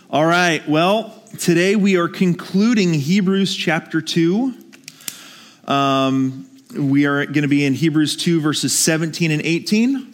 All right, well, today we are concluding Hebrews chapter 2. We are going to be in Hebrews 2, verses 17 and 18.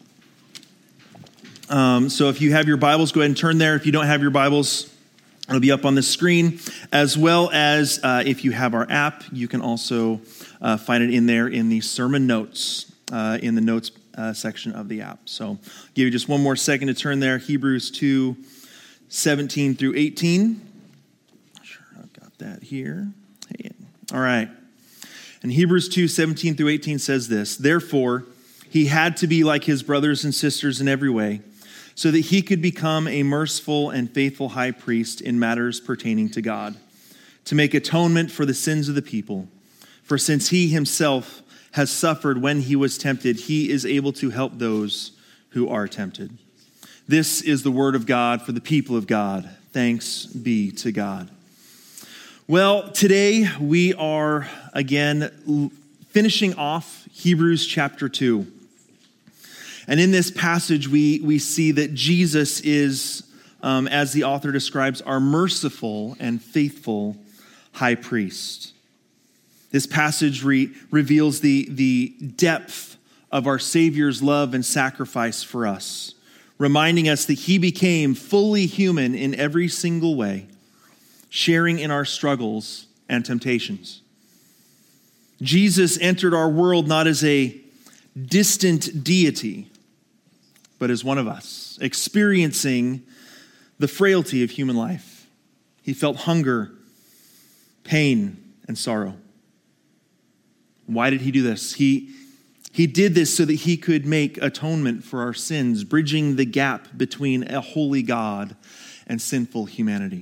So if you have your Bibles, go ahead and turn there. If you don't have your Bibles, it'll be up on the screen. As well as if you have our app, you can also find it in there in the sermon notes, in the notes section of the app. So I'll give you just one more second to turn there. Hebrews 2, 17 through 18. Sure, I've got that here. Hey. All right. And Hebrews 2, 17 through 18 says this: Therefore, he had to be like his brothers and sisters in every way, so that he could become a merciful and faithful high priest in matters pertaining to God, to make atonement for the sins of the people. For since he himself has suffered when he was tempted, he is able to help those who are tempted. This is the word of God for the people of God. Thanks be to God. Well, today we are again finishing off Hebrews chapter 2. And in this passage, we see that Jesus is, as the author describes, our merciful and faithful high priest. This passage reveals the depth of our Savior's love and sacrifice for us, reminding us that he became fully human in every single way, sharing in our struggles and temptations. Jesus entered our world not as a distant deity, but as one of us, experiencing the frailty of human life. He felt hunger, pain, and sorrow. Why did he do this? He did this so that he could make atonement for our sins, bridging the gap between a holy God and sinful humanity.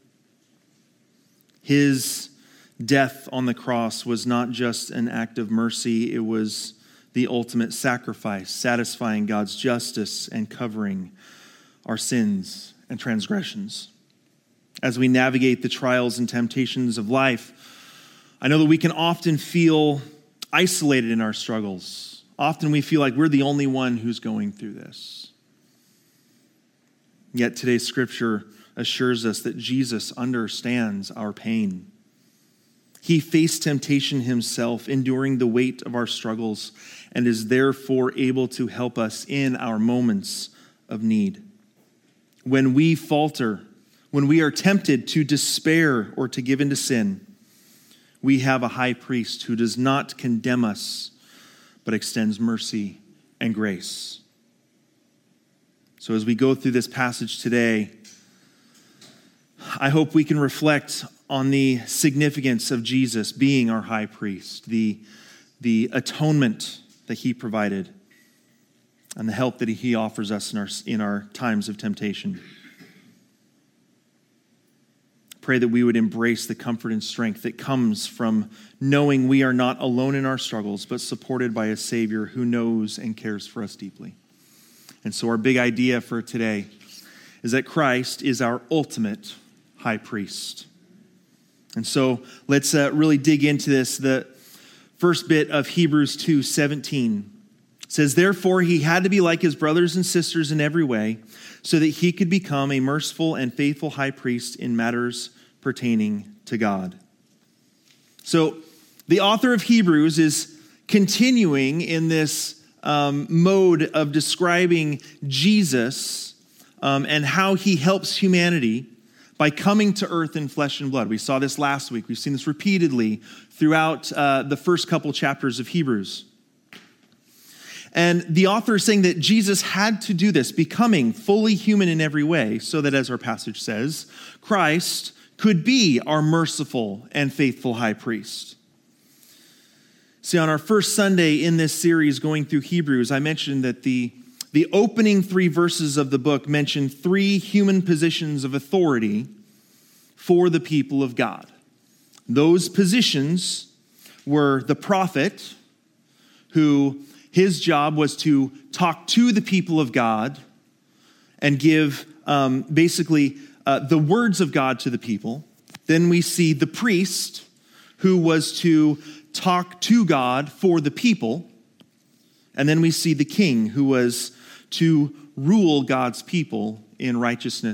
His death on the cross was not just an act of mercy, it was the ultimate sacrifice, satisfying God's justice and covering our sins and transgressions. As we navigate the trials and temptations of life, I know that we can often feel isolated in our struggles. Often we feel like we're the only one who's going through this. Yet today's scripture assures us that Jesus understands our pain. He faced temptation himself, enduring the weight of our struggles, and is therefore able to help us in our moments of need. When we falter, when we are tempted to despair or to give into sin, we have a high priest who does not condemn us, but extends mercy and grace. So as we go through this passage today, I hope we can reflect on the significance of Jesus being our high priest, the atonement that he provided, and the help that he offers us in our times of temptation. Pray that we would embrace the comfort and strength that comes from knowing we are not alone in our struggles, but supported by a Savior who knows and cares for us deeply. And so our big idea for today is that Christ is our ultimate high priest. And so let's really dig into this. The first bit of Hebrews 2:17 says, Therefore he had to be like his brothers and sisters in every way, so that he could become a merciful and faithful high priest in matters pertaining to God. So the author of Hebrews is continuing in this mode of describing Jesus and how he helps humanity by coming to earth in flesh and blood. We saw this last week. We've seen this repeatedly throughout the first couple chapters of Hebrews. And the author is saying that Jesus had to do this, becoming fully human in every way, so that, as our passage says, Christ could be our merciful and faithful high priest. See, on our first Sunday in this series going through Hebrews, I mentioned that the opening 3 verses of the book mention 3 human positions of authority for the people of God. Those positions were the prophet, who his job was to talk to the people of God and give the words of God to the people. Then we see the priest, who was to talk to God for the people. And then we see the king, who was to rule God's people in righteousness,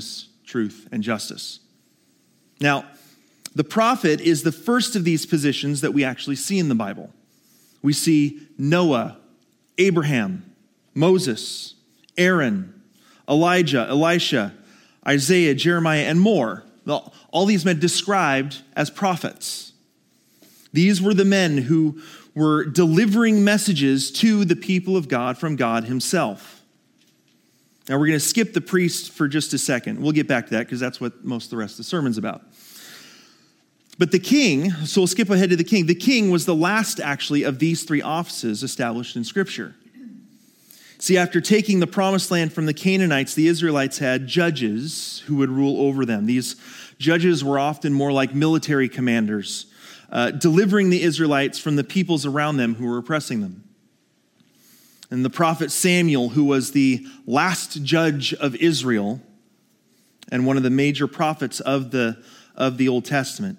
truth, and justice. Now, the prophet is the first of these positions that we actually see in the Bible. We see Noah, Abraham, Moses, Aaron, Elijah, Elisha, Isaiah, Jeremiah, and more. All these men described as prophets. These were the men who were delivering messages to the people of God from God himself. Now we're going to skip the priest for just a second. We'll get back to that because that's what most of the rest of the sermon's about. But the king, so we'll skip ahead to the king. The king was the last, actually, of these three offices established in Scripture. See, after taking the promised land from the Canaanites, the Israelites had judges who would rule over them. These judges were often more like military commanders, delivering the Israelites from the peoples around them who were oppressing them. And the prophet Samuel, who was the last judge of Israel and one of the major prophets of the Old Testament.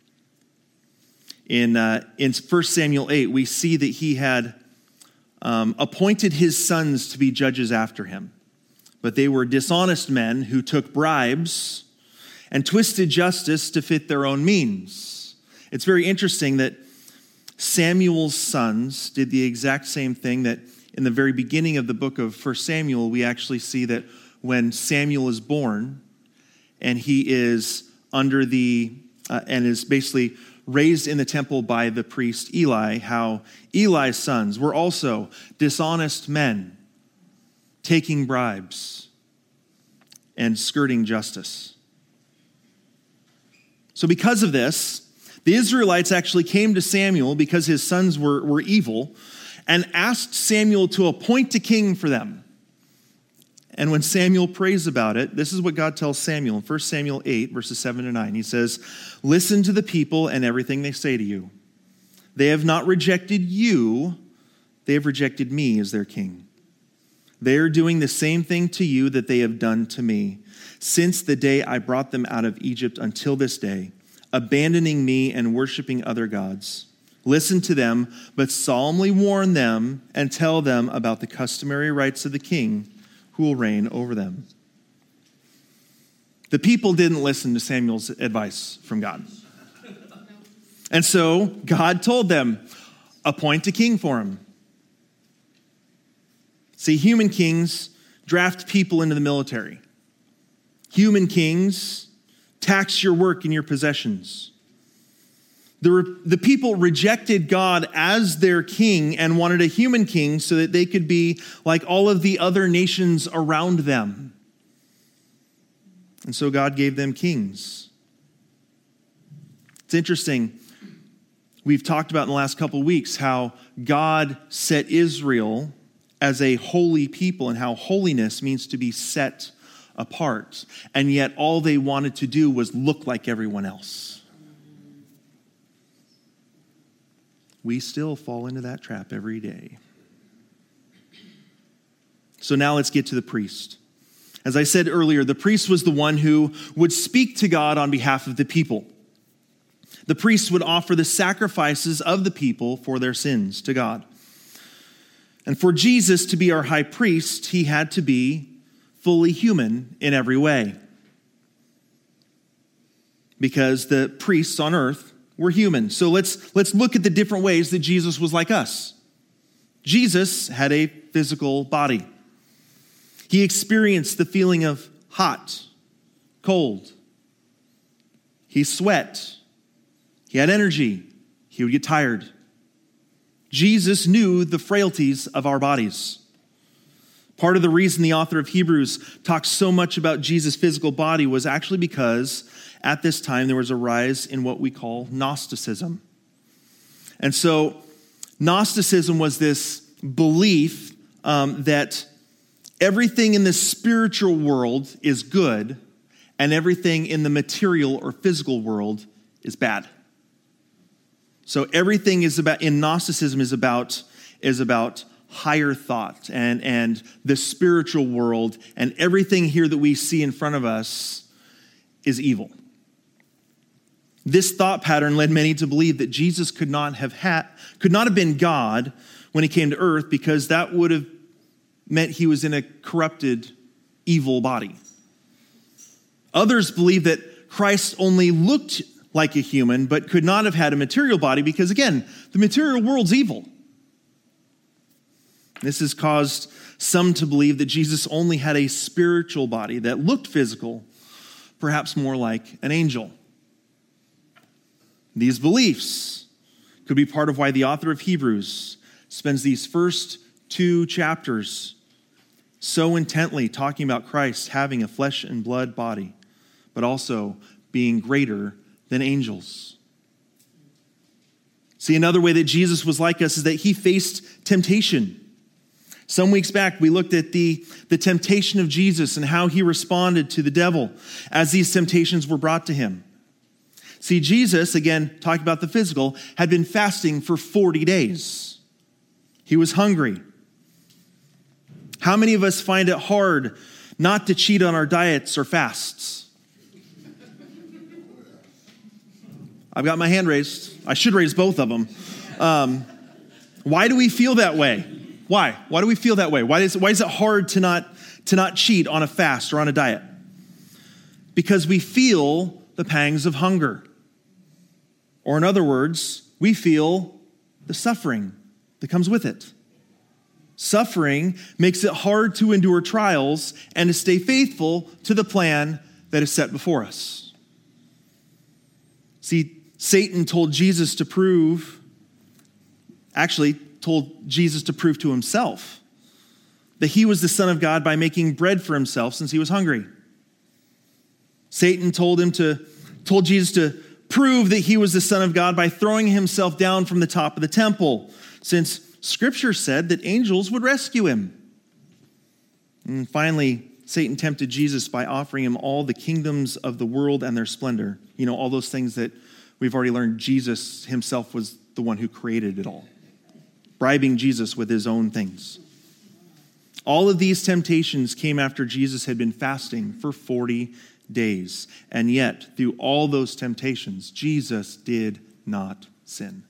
In 1 Samuel 8, we see that he had appointed his sons to be judges after him. But they were dishonest men who took bribes and twisted justice to fit their own means. It's very interesting that Samuel's sons did the exact same thing that in the very beginning of the book of 1 Samuel, we actually see that when Samuel is born and he is under and is basically raised in the temple by the priest Eli, how Eli's sons were also dishonest men taking bribes and skirting justice. So because of this, the Israelites actually came to Samuel because his sons were evil and asked Samuel to appoint a king for them. And when Samuel prays about it, this is what God tells Samuel in 1 Samuel 8, verses 7 to 9. He says, "Listen to the people and everything they say to you. They have not rejected you, they have rejected me as their king. They are doing the same thing to you that they have done to me, since the day I brought them out of Egypt until this day, abandoning me and worshiping other gods. Listen to them, but solemnly warn them and tell them about the customary rights of the king who will reign over them." The people didn't listen to Samuel's advice from God. And so God told them, appoint a king for him. See, human kings draft people into the military. Human kings tax your work and your possessions. The people rejected God as their king and wanted a human king so that they could be like all of the other nations around them. And so God gave them kings. It's interesting. We've talked about in the last couple of weeks how God set Israel as a holy people and how holiness means to be set apart. And yet all they wanted to do was look like everyone else. We still fall into that trap every day. So now let's get to the priest. As I said earlier, the priest was the one who would speak to God on behalf of the people. The priest would offer the sacrifices of the people for their sins to God. And for Jesus to be our high priest, he had to be fully human in every way. Because the priests on earth were human. So let's look at the different ways that Jesus was like us. Jesus had a physical body. He experienced the feeling of hot, cold. He sweat. He had energy. He would get tired. Jesus knew the frailties of our bodies. Part of the reason the author of Hebrews talks so much about Jesus' physical body was actually because at this time there was a rise in what we call Gnosticism. And so Gnosticism was this belief that everything in the spiritual world is good and everything in the material or physical world is bad. So everything in Gnosticism is about higher thought and the spiritual world, and everything here that we see in front of us is evil. This thought pattern led many to believe that Jesus could not have been God when he came to earth, because that would have meant he was in a corrupted, evil body. Others believe that Christ only looked like a human, but could not have had a material body because, again, the material world's evil. This has caused some to believe that Jesus only had a spiritual body that looked physical, perhaps more like an angel. These beliefs could be part of why the author of Hebrews spends these first 2 chapters so intently talking about Christ having a flesh and blood body, but also being greater than angels. See, another way that Jesus was like us is that he faced temptation. Some weeks back, we looked at the temptation of Jesus and how he responded to the devil as these temptations were brought to him. See, Jesus, again, talking about the physical, had been fasting for 40 days. He was hungry. How many of us find it hard not to cheat on our diets or fasts? I've got my hand raised. I should raise both of them. Why do we feel that way? Why? Why do we feel that way? Why is it hard to not cheat on a fast or on a diet? Because we feel the pangs of hunger. Or in other words, we feel the suffering that comes with it. Suffering makes it hard to endure trials and to stay faithful to the plan that is set before us. See, Satan told Jesus to prove to himself that he was the Son of God by making bread for himself since he was hungry. Satan told Jesus to prove that he was the Son of God by throwing himself down from the top of the temple, since Scripture said that angels would rescue him. And finally, Satan tempted Jesus by offering him all the kingdoms of the world and their splendor. You know, all those things that we've already learned Jesus himself was the one who created it all, bribing Jesus with his own things. All of these temptations came after Jesus had been fasting for 40 days. And yet, through all those temptations, Jesus did not sin.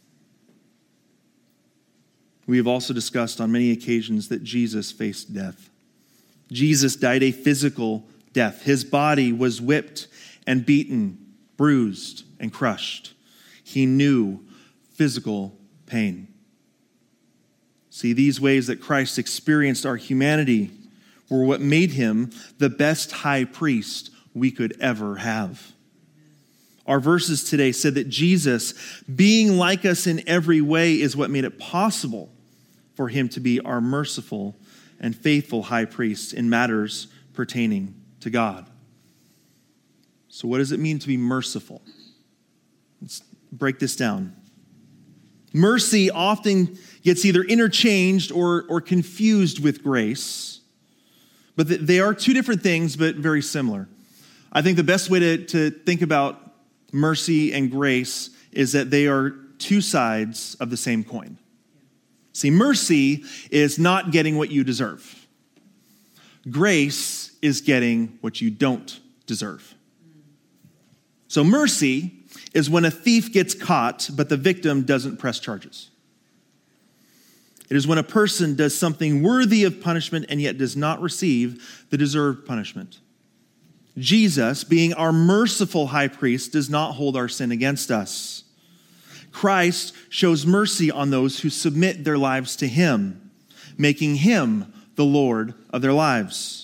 We have also discussed on many occasions that Jesus faced death. Jesus died a physical death. His body was whipped and beaten, bruised and crushed. He knew physical pain. See, these ways that Christ experienced our humanity were what made him the best high priest we could ever have. Our verses today said that Jesus, being like us in every way, is what made it possible for him to be our merciful and faithful high priest in matters pertaining to God. So what does it mean to be merciful? Let's break this down. Mercy often gets either interchanged or confused with grace, but they are 2 different things, but very similar. I think the best way to think about mercy and grace is that they are 2 sides of the same coin. See, mercy is not getting what you deserve. Grace is getting what you don't deserve. So mercy is when a thief gets caught, but the victim doesn't press charges. It is when a person does something worthy of punishment and yet does not receive the deserved punishment. Jesus, being our merciful high priest, does not hold our sin against us. Christ shows mercy on those who submit their lives to him, making him the Lord of their lives.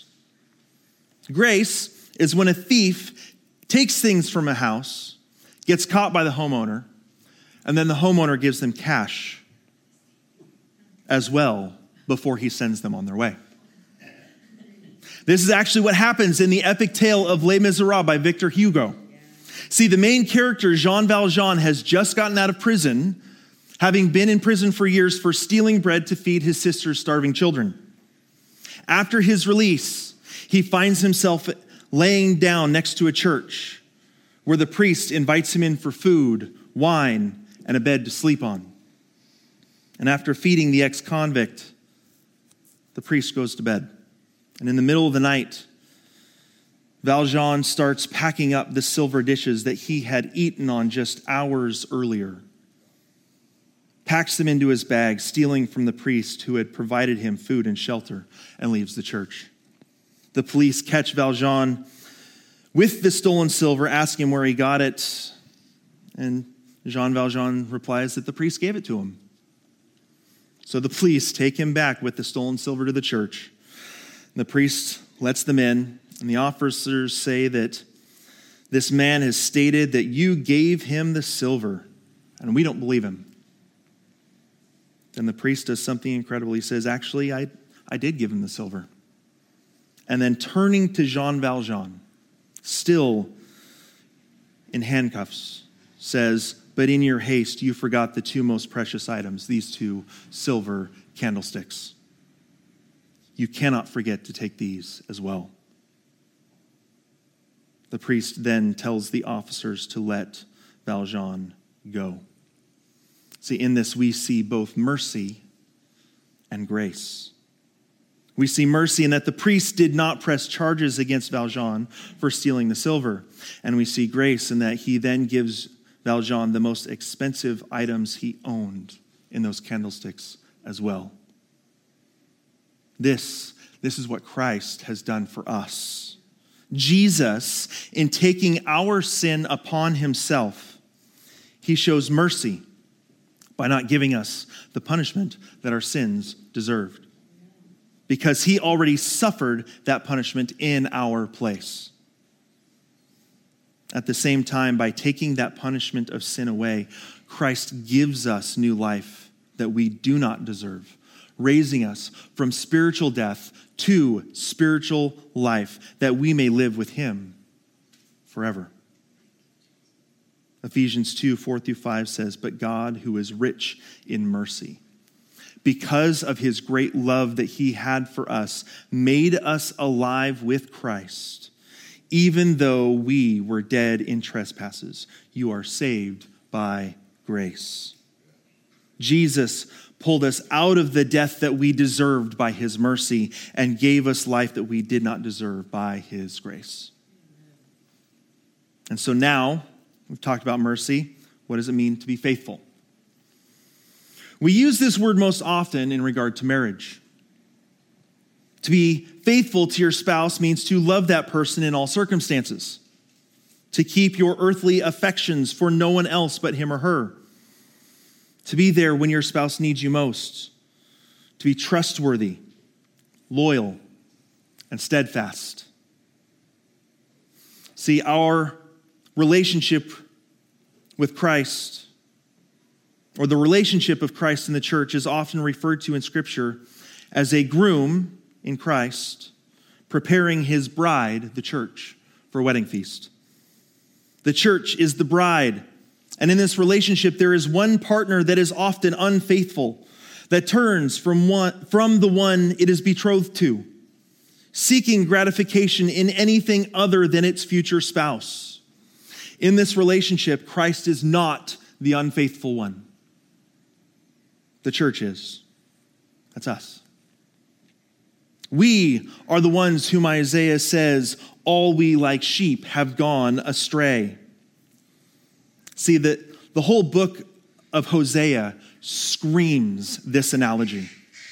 Grace is when a thief takes things from a house, gets caught by the homeowner, and then the homeowner gives them cash as well before he sends them on their way. This is actually what happens in the epic tale of Les Miserables by Victor Hugo. See, the main character, Jean Valjean, has just gotten out of prison, having been in prison for years for stealing bread to feed his sister's starving children. After his release, he finds himself laying down next to a church where the priest invites him in for food, wine, and a bed to sleep on. And after feeding the ex-convict, the priest goes to bed. And in the middle of the night, Valjean starts packing up the silver dishes that he had eaten on just hours earlier. Packs them into his bag, stealing from the priest who had provided him food and shelter, and leaves the church. The police catch Valjean with the stolen silver, ask him where he got it. And Jean Valjean replies that the priest gave it to him. So the police take him back with the stolen silver to the church. The priest lets them in, and the officers say that this man has stated that you gave him the silver, and we don't believe him. Then the priest does something incredible. He says, actually, I did give him the silver. And then turning to Jean Valjean, still in handcuffs, says, but in your haste, you forgot the two most precious items, these two silver candlesticks. You cannot forget to take these as well. The priest then tells the officers to let Valjean go. See, in this we see both mercy and grace. We see mercy in that the priest did not press charges against Valjean for stealing the silver. And we see grace in that he then gives Valjean the most expensive items he owned in those candlesticks as well. This is what Christ has done for us. Jesus, in taking our sin upon himself, he shows mercy by not giving us the punishment that our sins deserved, because he already suffered that punishment in our place. At the same time, by taking that punishment of sin away, Christ gives us new life that we do not deserve, raising us from spiritual death to spiritual life, that we may live with him forever. Ephesians 2:4-5 says, but God, who is rich in mercy, because of his great love that he had for us, made us alive with Christ. Even though we were dead in trespasses, you are saved by grace. Jesus pulled us out of the death that we deserved by his mercy and gave us life that we did not deserve by his grace. And so now, we've talked about mercy. What does it mean to be faithful? We use this word most often in regard to marriage. To be faithful to your spouse means to love that person in all circumstances, to keep your earthly affections for no one else but him or her, to be there when your spouse needs you most, to be trustworthy, loyal, and steadfast. See, our relationship with Christ, or the relationship of Christ in the church, is often referred to in Scripture as a groom in Christ preparing his bride, the church, for a wedding feast. The church is the bride, and in this relationship there is one partner that is often unfaithful, that turns from the one it is betrothed to, seeking gratification in anything other than its future spouse. In this relationship, Christ is not the unfaithful one. The church is. That's us. We are the ones whom Isaiah says, all we like sheep have gone astray. See, the whole book of Hosea screams this analogy.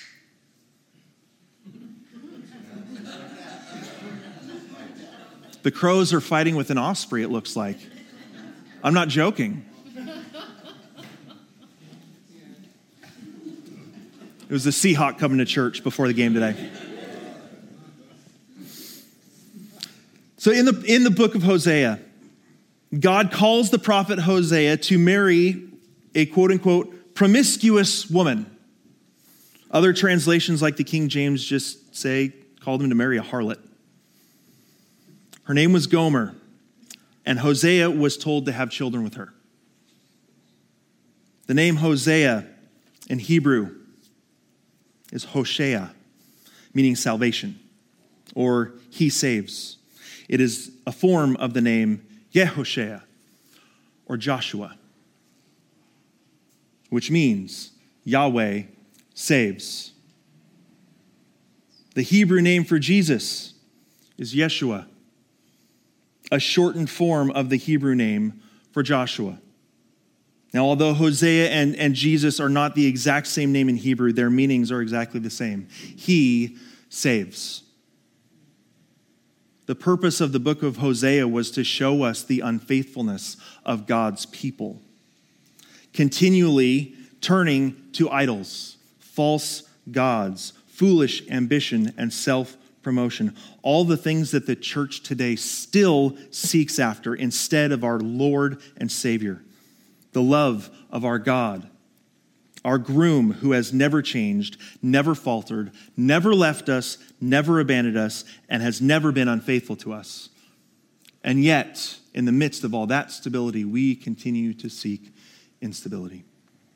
The crows are fighting with an osprey, it looks like. I'm not joking. It was the Seahawk coming to church before the game today. So in the book of Hosea, God calls the prophet Hosea to marry a quote-unquote promiscuous woman. Other translations like the King James just called him to marry a harlot. Her name was Gomer, and Hosea was told to have children with her. The name Hosea in Hebrew is Hoshea, meaning salvation, or he saves. It is a form of the name Yehoshua, or Joshua, which means Yahweh saves. The Hebrew name for Jesus is Yeshua, a shortened form of the Hebrew name for Joshua. Now, although Hosea and Jesus are not the exact same name in Hebrew, their meanings are exactly the same. He saves. The purpose of the book of Hosea was to show us the unfaithfulness of God's people, continually turning to idols, false gods, foolish ambition, and self-promotion. All the things that the church today still seeks after instead of our Lord and Savior, the love of our God, our groom who has never changed, never faltered, never left us, never abandoned us, and has never been unfaithful to us. And yet, in the midst of all that stability, we continue to seek instability.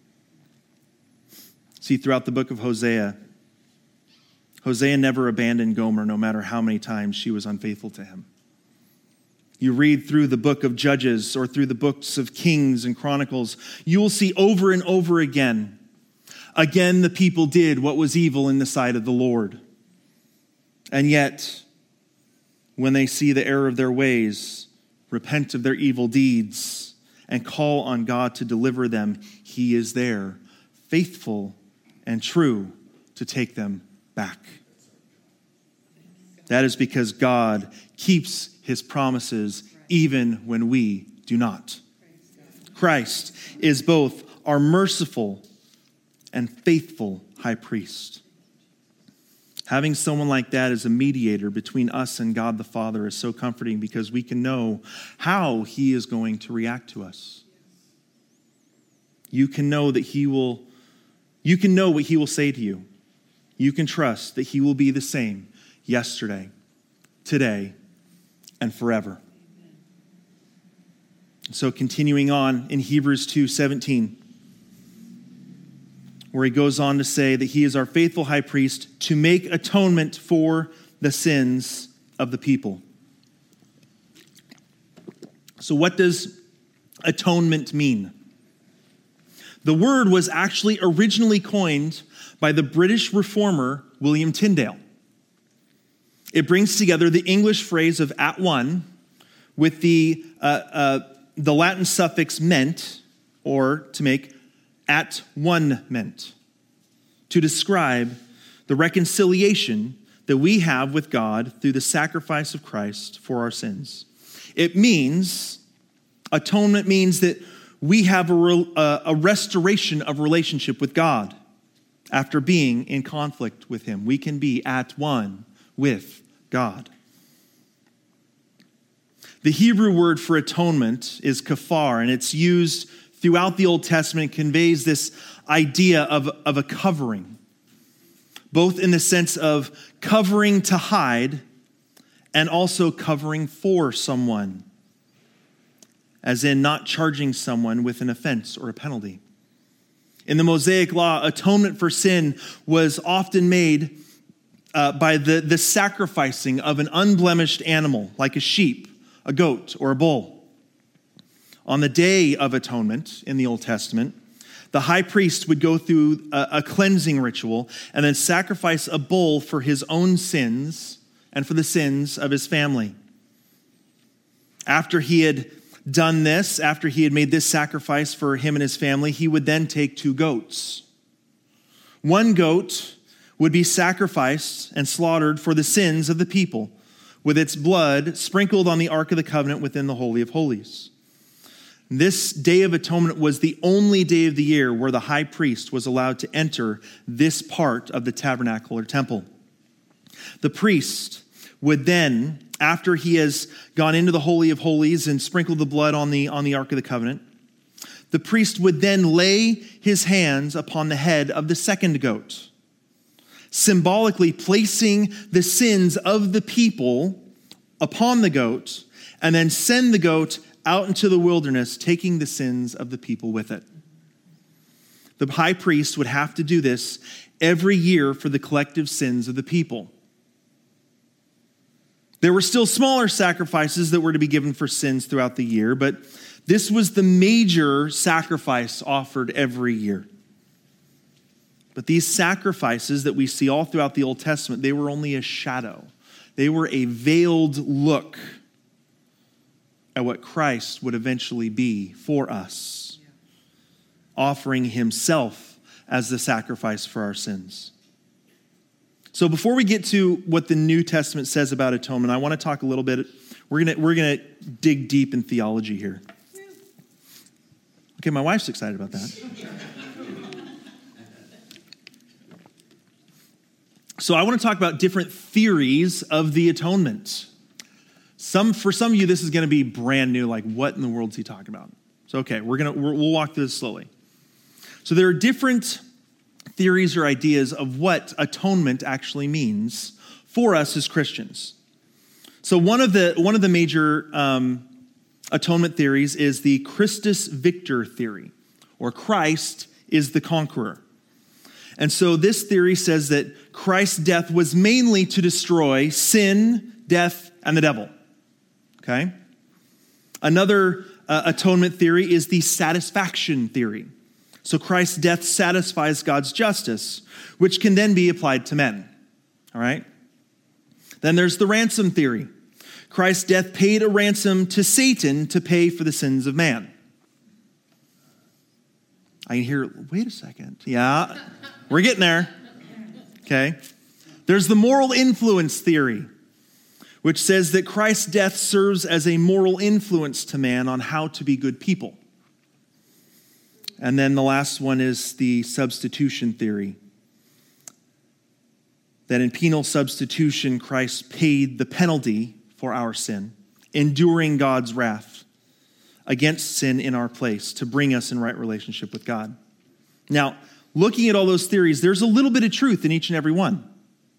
See, throughout the book of Hosea, Hosea never abandoned Gomer, no matter how many times she was unfaithful to him. You read through the book of Judges or through the books of Kings and Chronicles, you will see over and over again, the people did what was evil in the sight of the Lord. And yet, when they see the error of their ways, repent of their evil deeds, and call on God to deliver them, he is there, faithful and true, to take them back. That is because God keeps his promises even when we do not. Christ is both our merciful and faithful high priest. Having someone like that as a mediator between us and God the Father is so comforting because we can know how he is going to react to us. You can know that you can know what he will say to you. You can trust that he will be the same yesterday, today, and forever. So continuing on in Hebrews 2:17, where he goes on to say that he is our faithful high priest to make atonement for the sins of the people. So what does atonement mean? The word was actually originally coined by the British reformer William Tyndale. It brings together the English phrase of at one with the Latin suffix ment, or to make at one meant, to describe the reconciliation that we have with God through the sacrifice of Christ for our sins. Atonement means that we have a restoration of relationship with God after being in conflict with him. We can be at one with God. The Hebrew word for atonement is kafar, and it's used throughout the Old Testament. It conveys this idea of a covering, both in the sense of covering to hide and also covering for someone, as in not charging someone with an offense or a penalty. In the Mosaic Law, atonement for sin was often made by the sacrificing of an unblemished animal, like a sheep, a goat, or a bull. On the Day of Atonement in the Old Testament, the high priest would go through a cleansing ritual and then sacrifice a bull for his own sins and for the sins of his family. After he had done this, after he had made this sacrifice for him and his family, he would then take 2 goats. One goat would be sacrificed and slaughtered for the sins of the people, with its blood sprinkled on the Ark of the Covenant within the Holy of Holies. This Day of Atonement was the only day of the year where the high priest was allowed to enter this part of the tabernacle or temple. The priest would then, after he has gone into the Holy of Holies and sprinkled the blood on the Ark of the Covenant, the priest would then lay his hands upon the head of the second goat, symbolically placing the sins of the people upon the goat, and then send the goat out into the wilderness, taking the sins of the people with it. The high priest would have to do this every year for the collective sins of the people. There were still smaller sacrifices that were to be given for sins throughout the year, but this was the major sacrifice offered every year. But these sacrifices that we see all throughout the Old Testament, they were only a shadow. They were a veiled look at what Christ would eventually be for us, offering himself as the sacrifice for our sins. So before we get to what the New Testament says about atonement, I want to talk a little bit. We're gonna dig deep in theology here. Okay, my wife's excited about that. So I want to talk about different theories of the atonement. For some of you, this is going to be brand new. Like, what in the world is he talking about? So, okay, we'll walk through this slowly. So there are different theories or ideas of what atonement actually means for us as Christians. So one of the major atonement theories is the Christus Victor theory, or Christ is the conqueror. And so this theory says that Christ's death was mainly to destroy sin, death, and the devil. Okay? Another atonement theory is the satisfaction theory. So Christ's death satisfies God's justice, which can then be applied to men. All right? Then there's the ransom theory. Christ's death paid a ransom to Satan to pay for the sins of man. I can hear, wait a second. Yeah, we're getting there. Okay. There's the moral influence theory, which says that Christ's death serves as a moral influence to man on how to be good people. And then the last one is the substitution theory, that in penal substitution, Christ paid the penalty for our sin, enduring God's wrath against sin in our place to bring us in right relationship with God. Now, looking at all those theories, there's a little bit of truth in each and every one.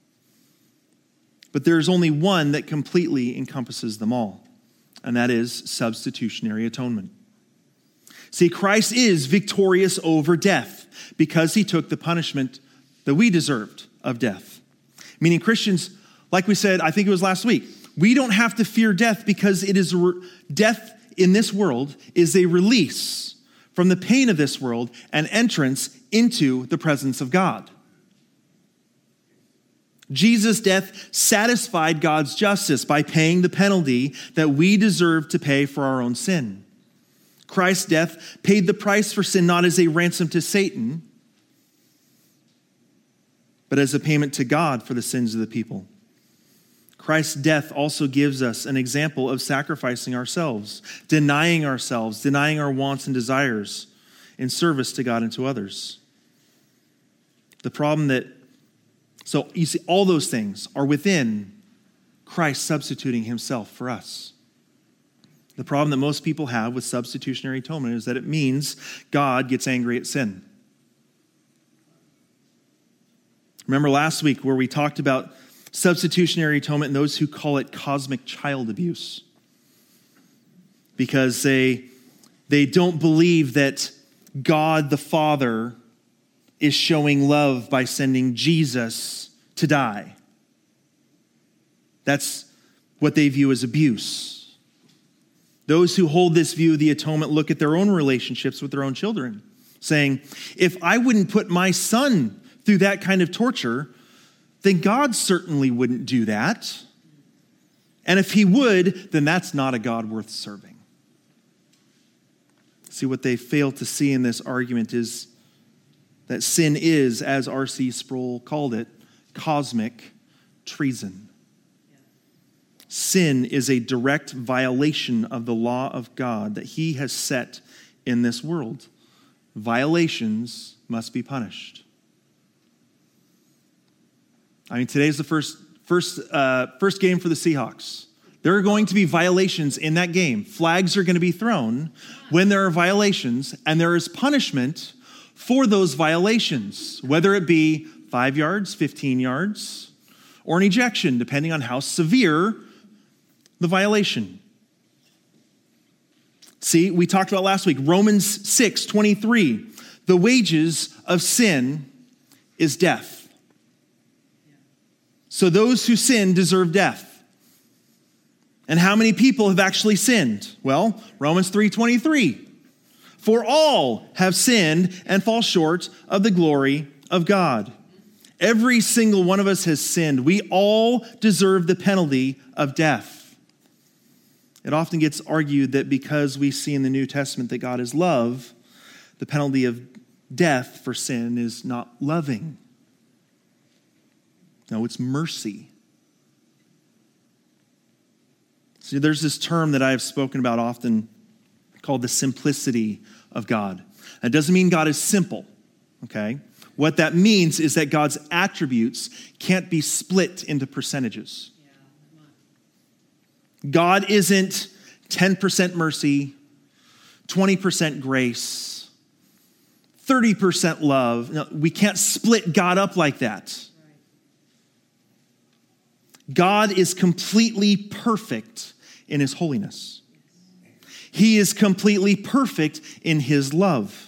But there's only one that completely encompasses them all, and that is substitutionary atonement. See, Christ is victorious over death because he took the punishment that we deserved of death. Meaning Christians, like we said, I think it was last week, we don't have to fear death because it is death in this world is a release from the pain of this world and entrance into the presence of God. Jesus' death satisfied God's justice by paying the penalty that we deserve to pay for our own sin. Christ's death paid the price for sin not as a ransom to Satan, but as a payment to God for the sins of the people. Christ's death also gives us an example of sacrificing ourselves, denying our wants and desires in service to God and to others. So you see, all those things are within Christ substituting himself for us. The problem that most people have with substitutionary atonement is that it means God gets angry at sin. Remember last week where we talked about substitutionary atonement and those who call it cosmic child abuse, because they don't believe that God the Father is showing love by sending Jesus to die. That's what they view as abuse. Those who hold this view of the atonement look at their own relationships with their own children, saying, if I wouldn't put my son through that kind of torture, then God certainly wouldn't do that. And if he would, then that's not a God worth serving. See, what they fail to see in this argument is that sin is, as R.C. Sproul called it, cosmic treason. Sin is a direct violation of the law of God that he has set in this world. Violations must be punished. I mean, today's the first game for the Seahawks. There are going to be violations in that game. Flags are going to be thrown when there are violations, and there is punishment for those violations, whether it be 5 yards, 15 yards, or an ejection, depending on how severe the violation. See, we talked about last week, Romans 6:23. The wages of sin is death. So those who sin deserve death. And how many people have actually sinned? Well, Romans 3:23. For all have sinned and fall short of the glory of God. Every single one of us has sinned. We all deserve the penalty of death. It often gets argued that because we see in the New Testament that God is love, the penalty of death for sin is not loving. No, it's mercy. See, there's this term that I have spoken about often called the simplicity of God. That doesn't mean God is simple, okay? What that means is that God's attributes can't be split into percentages. God isn't 10% mercy, 20% grace, 30% love. No, we can't split God up like that. God is completely perfect in his holiness. He is completely perfect in his love.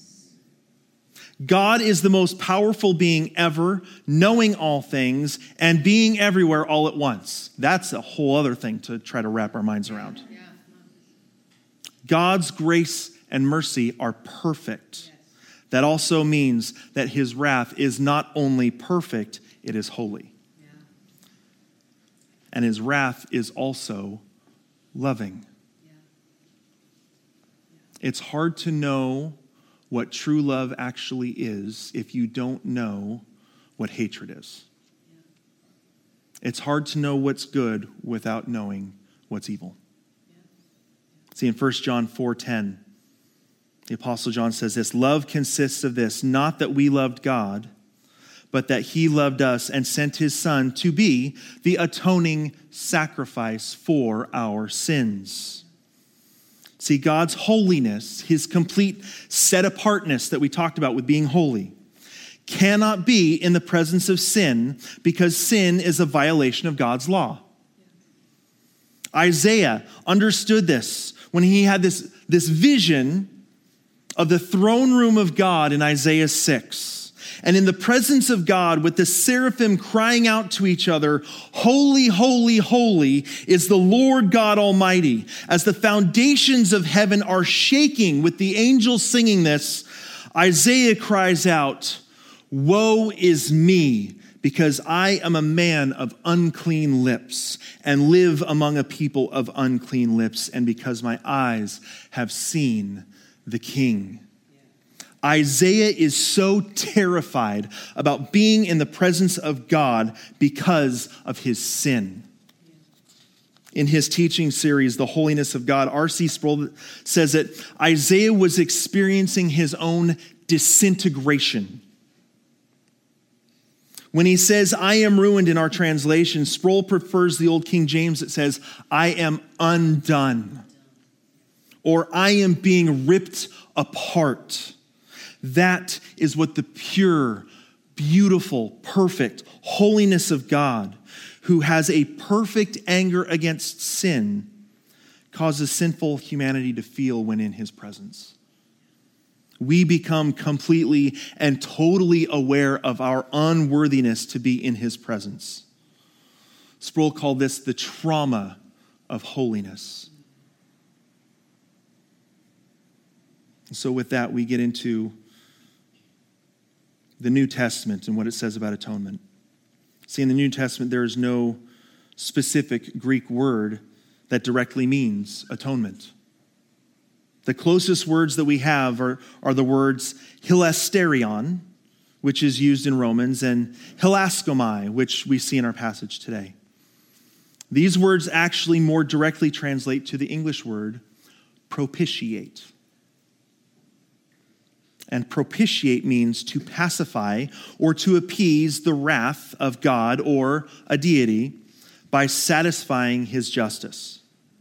God is the most powerful being ever, knowing all things and being everywhere all at once. That's a whole other thing to try to wrap our minds around. God's grace and mercy are perfect. That also means that his wrath is not only perfect, it is holy. And his wrath is also loving. It's hard to know what true love actually is if you don't know what hatred is. It's hard to know what's good without knowing what's evil. See, in 1 John 4:10, the Apostle John says this, love consists of this, not that we loved God, but that he loved us and sent his Son to be the atoning sacrifice for our sins. See, God's holiness, his complete set-apartness that we talked about with being holy, cannot be in the presence of sin because sin is a violation of God's law. Isaiah understood this when he had this vision of the throne room of God in Isaiah 6. And in the presence of God, with the seraphim crying out to each other, holy, holy, holy is the Lord God Almighty. As the foundations of heaven are shaking with the angels singing this, Isaiah cries out, woe is me, because I am a man of unclean lips and live among a people of unclean lips, and because my eyes have seen the King. Isaiah is so terrified about being in the presence of God because of his sin. In his teaching series, The Holiness of God, R.C. Sproul says that Isaiah was experiencing his own disintegration. When he says, I am ruined in our translation, Sproul prefers the old King James that says, I am undone, or I am being ripped apart. That is what the pure, beautiful, perfect holiness of God, who has a perfect anger against sin, causes sinful humanity to feel when in his presence. We become completely and totally aware of our unworthiness to be in his presence. Sproul called this the trauma of holiness. So with that, we get into the New Testament and what it says about atonement. See, in the New Testament, there is no specific Greek word that directly means atonement. The closest words that we have are the words hilasterion, which is used in Romans, and hilaskomai, which we see in our passage today. These words actually more directly translate to the English word propitiate. And propitiate means to pacify or to appease the wrath of God or a deity by satisfying his justice.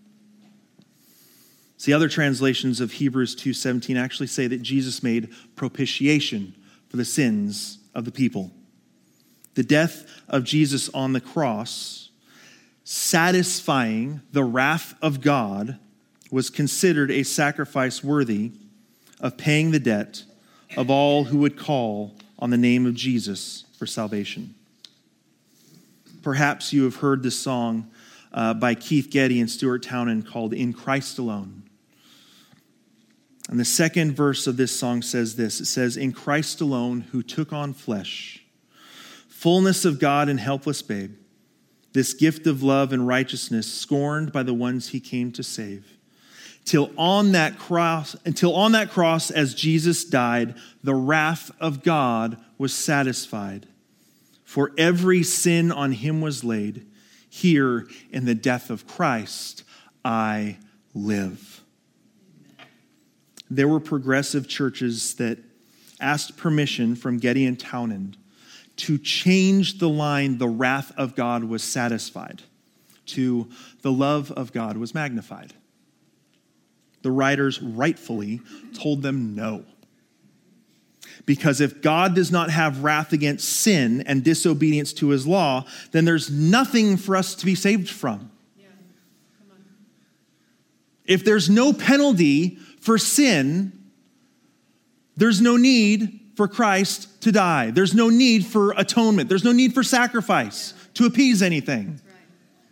See, other translations of Hebrews 2:17 actually say that Jesus made propitiation for the sins of the people. The death of Jesus on the cross, satisfying the wrath of God, was considered a sacrifice worthy of paying the debt of all who would call on the name of Jesus for salvation. Perhaps you have heard this song by Keith Getty and Stuart Townend called In Christ Alone. And the second verse of this song says this. It says, in Christ alone who took on flesh, fullness of God and helpless babe, this gift of love and righteousness scorned by the ones he came to save. Until on that cross, as Jesus died, the wrath of God was satisfied. For every sin on him was laid. Here in the death of Christ, I live. There were progressive churches that asked permission from Getty and Townend to change the line, the wrath of God was satisfied, to the love of God was magnified. The writers rightfully told them no. Because if God does not have wrath against sin and disobedience to his law, then there's nothing for us to be saved from. Yeah. Come on. If there's no penalty for sin, there's no need for Christ to die. There's no need for atonement. There's no need for sacrifice to appease anything. That's right.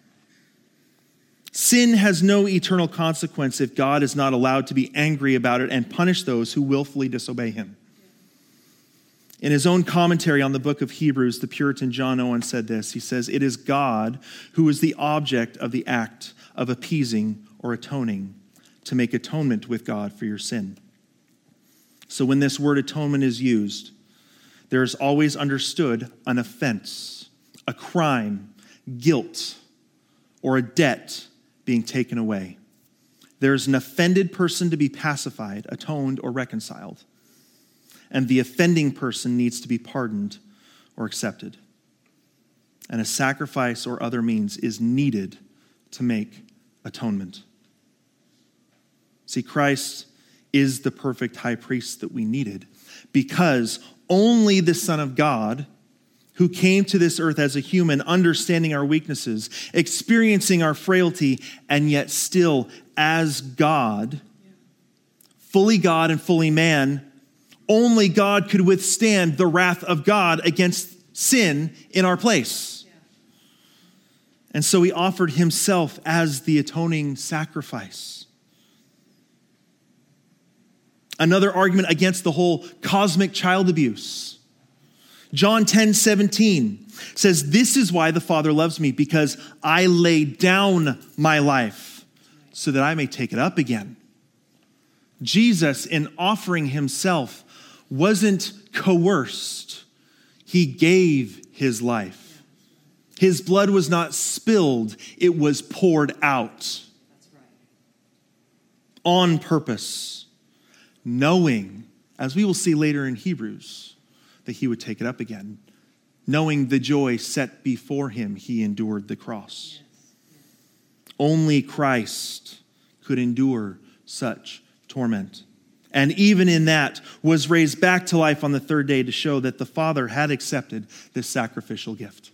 Sin has no eternal consequence if God is not allowed to be angry about it and punish those who willfully disobey him. In his own commentary on the book of Hebrews, the Puritan John Owen said this. He says, "It is God who is the object of the act of appeasing or atoning, to make atonement with God for your sin." So when this word atonement is used, there is always understood an offense, a crime, guilt, or a debt being taken away. There is an offended person to be pacified, atoned, or reconciled. And the offending person needs to be pardoned or accepted. And a sacrifice or other means is needed to make atonement. See, Christ is the perfect high priest that we needed because only the Son of God, who came to this earth as a human, understanding our weaknesses, experiencing our frailty, and yet still as God, fully God and fully man, only God could withstand the wrath of God against sin in our place. And so he offered himself as the atoning sacrifice. Another argument against the whole cosmic child abuse. John 10:17 says, "This is why the Father loves me, because I lay down my life so that I may take it up again." Jesus, in offering himself, wasn't coerced. He gave his life. His blood was not spilled. It was poured out. That's right. On purpose, knowing, as we will see later in Hebrews, that he would take it up again. Knowing the joy set before him, he endured the cross. Only Christ could endure such torment. And even in that, was raised back to life on the third day to show that the Father had accepted this sacrificial gift.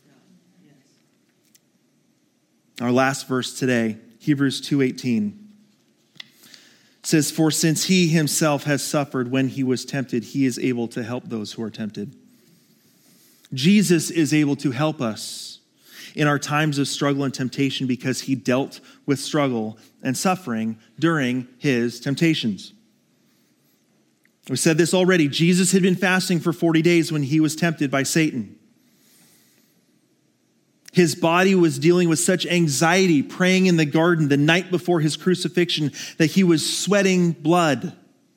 Our last verse today, Hebrews 2:18, says, "For since he himself has suffered when he was tempted, he is able to help those who are tempted." Jesus is able to help us in our times of struggle and temptation because he dealt with struggle and suffering during his temptations. We said this already. Jesus had been fasting for 40 days when he was tempted by Satan. His body was dealing with such anxiety, praying in the garden the night before his crucifixion, that he was sweating blood.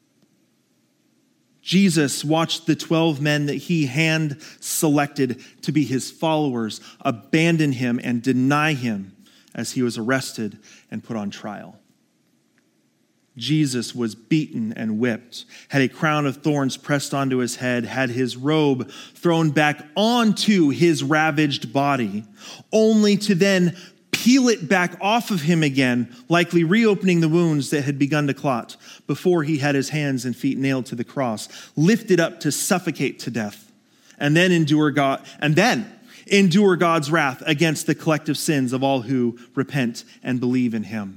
Jesus watched the 12 men that he hand-selected to be his followers abandon him and deny him as he was arrested and put on trial. Jesus was beaten and whipped, had a crown of thorns pressed onto his head, had his robe thrown back onto his ravaged body, only to then peel it back off of him again, likely reopening the wounds that had begun to clot before he had his hands and feet nailed to the cross, lifted up to suffocate to death, and then endure God's wrath against the collective sins of all who repent and believe in him.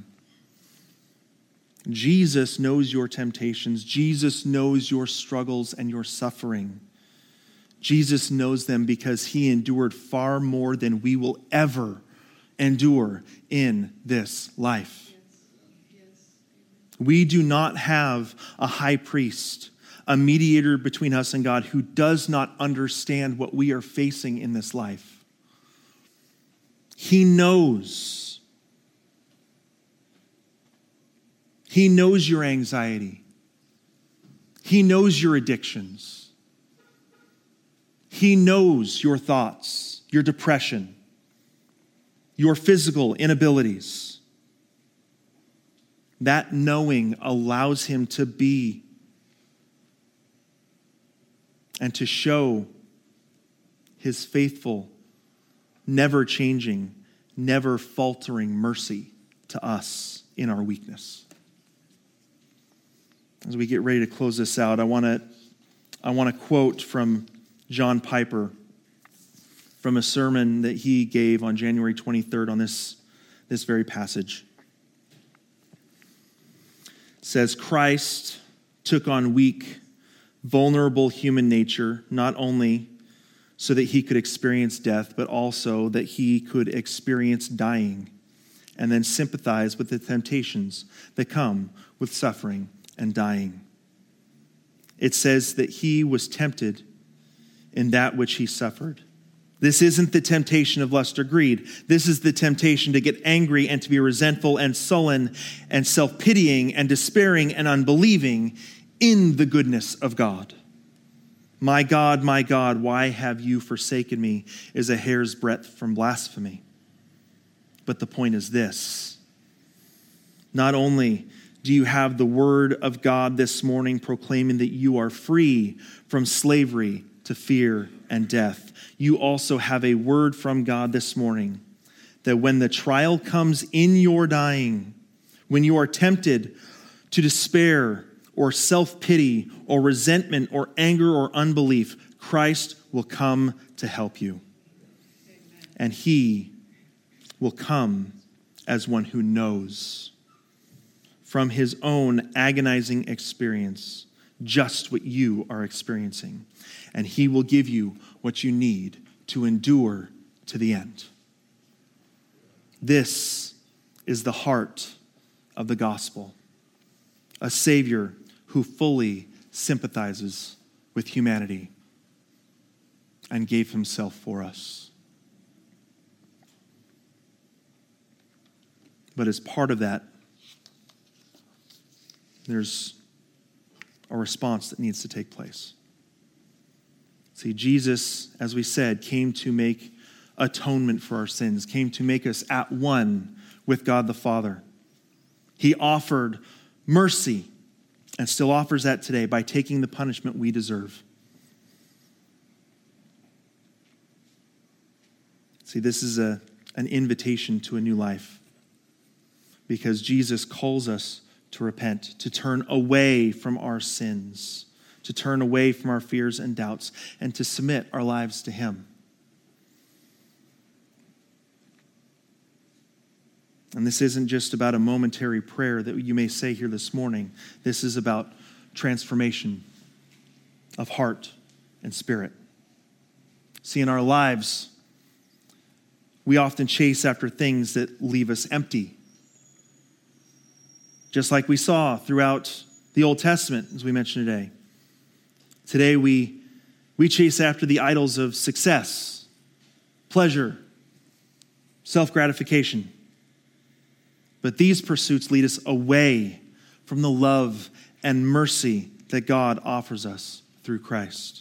Jesus knows your temptations. Jesus knows your struggles and your suffering. Jesus knows them because he endured far more than we will ever endure in this life. We do not have a high priest, a mediator between us and God who does not understand what we are facing in this life. He knows. He knows your anxiety. He knows your addictions. He knows your thoughts, your depression, your physical inabilities. That knowing allows him to be and to show his faithful, never changing, never faltering mercy to us in our weakness. As we get ready to close this out, I want to quote from John Piper from a sermon that he gave on January 23rd on this very passage. It says, Christ took on weak, vulnerable human nature, not only so that he could experience death, but also that he could experience dying and then sympathize with the temptations that come with suffering and dying. It says that he was tempted in that which he suffered. This isn't the temptation of lust or greed. This is the temptation to get angry and to be resentful and sullen and self-pitying and despairing and unbelieving in the goodness of God. My God, why have you forsaken me is a hair's breadth from blasphemy. But the point is this. Not only do you have the word of God this morning proclaiming that you are free from slavery to fear and death, you also have a word from God this morning that when the trial comes in your dying, when you are tempted to despair or self-pity or resentment or anger or unbelief, Christ will come to help you. And he will come as one who knows from his own agonizing experience just what you are experiencing. And he will give you what you need to endure to the end. This is the heart of the gospel. A Savior who fully sympathizes with humanity and gave himself for us. But as part of that, there's a response that needs to take place. See, Jesus, as we said, came to make atonement for our sins, came to make us at one with God the Father. He offered mercy and still offers that today by taking the punishment we deserve. See, this is an invitation to a new life because Jesus calls us to repent, to turn away from our sins, to turn away from our fears and doubts, and to submit our lives to him. And this isn't just about a momentary prayer that you may say here this morning. This is about transformation of heart and spirit. See, in our lives, we often chase after things that leave us empty. Just like we saw throughout the Old Testament, as we mentioned today. Today we chase after the idols of success, pleasure, self-gratification. But these pursuits lead us away from the love and mercy that God offers us through Christ.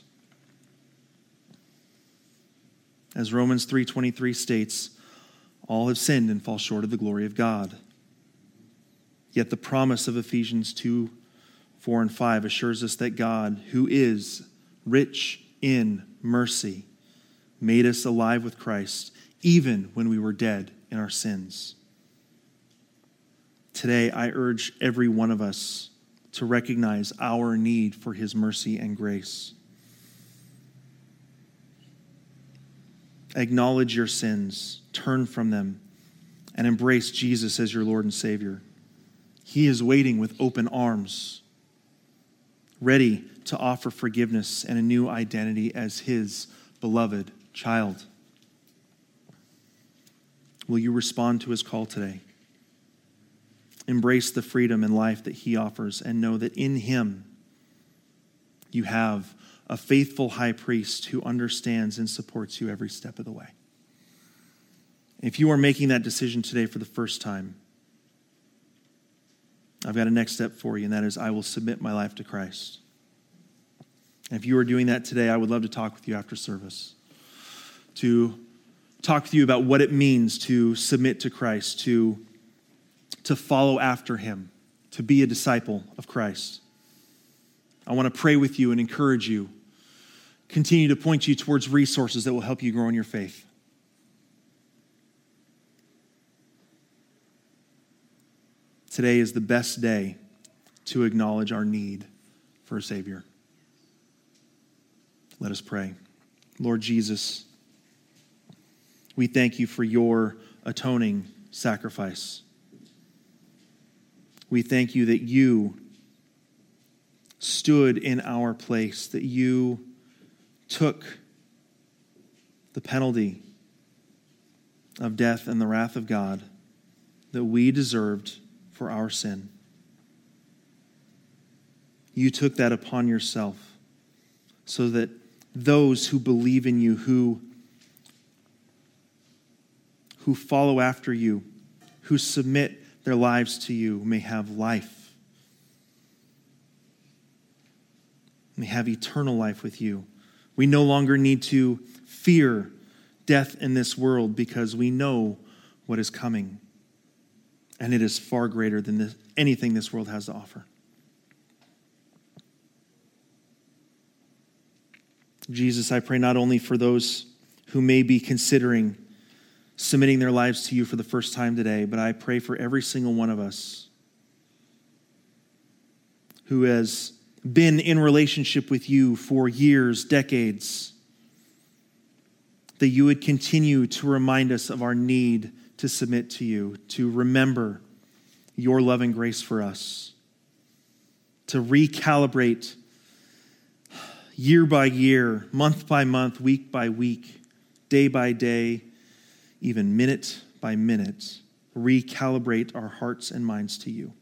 As Romans 3:23 states, all have sinned and fall short of the glory of God. Yet the promise of Ephesians 2:4 and 5 assures us that God, who is rich in mercy, made us alive with Christ, even when we were dead in our sins. Today, I urge every one of us to recognize our need for his mercy and grace. Acknowledge your sins, turn from them, and embrace Jesus as your Lord and Savior. He is waiting with open arms, ready to offer forgiveness and a new identity as his beloved child. Will you respond to his call today? Embrace the freedom and life that he offers and know that in him you have a faithful high priest who understands and supports you every step of the way. If you are making that decision today for the first time, I've got a next step for you, and that is I will submit my life to Christ. And if you are doing that today, I would love to talk with you after service, to talk with you about what it means to submit to Christ, to follow after him, to be a disciple of Christ. I want to pray with you and encourage you, continue to point you towards resources that will help you grow in your faith. Today is the best day to acknowledge our need for a Savior. Let us pray. Lord Jesus, we thank you for your atoning sacrifice. We thank you that you stood in our place, that you took the penalty of death and the wrath of God that we deserved for our sin. You took that upon yourself so that those who believe in you, who follow after you, who submit their lives to you, may have life, may have eternal life with you. We no longer need to fear death in this world because we know what is coming, and it is far greater than anything this world has to offer. Jesus, I pray not only for those who may be considering submitting their lives to you for the first time today, but I pray for every single one of us who has been in relationship with you for years, decades, that you would continue to remind us of our need to submit to you, to remember your love and grace for us, to recalibrate year by year, month by month, week by week, day by day, even minute by minute, recalibrate our hearts and minds to you.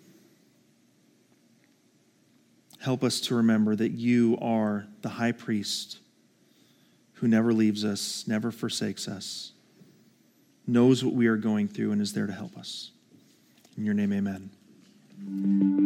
Help us to remember that you are the high priest who never leaves us, never forsakes us, knows what we are going through, and is there to help us. In your name, amen.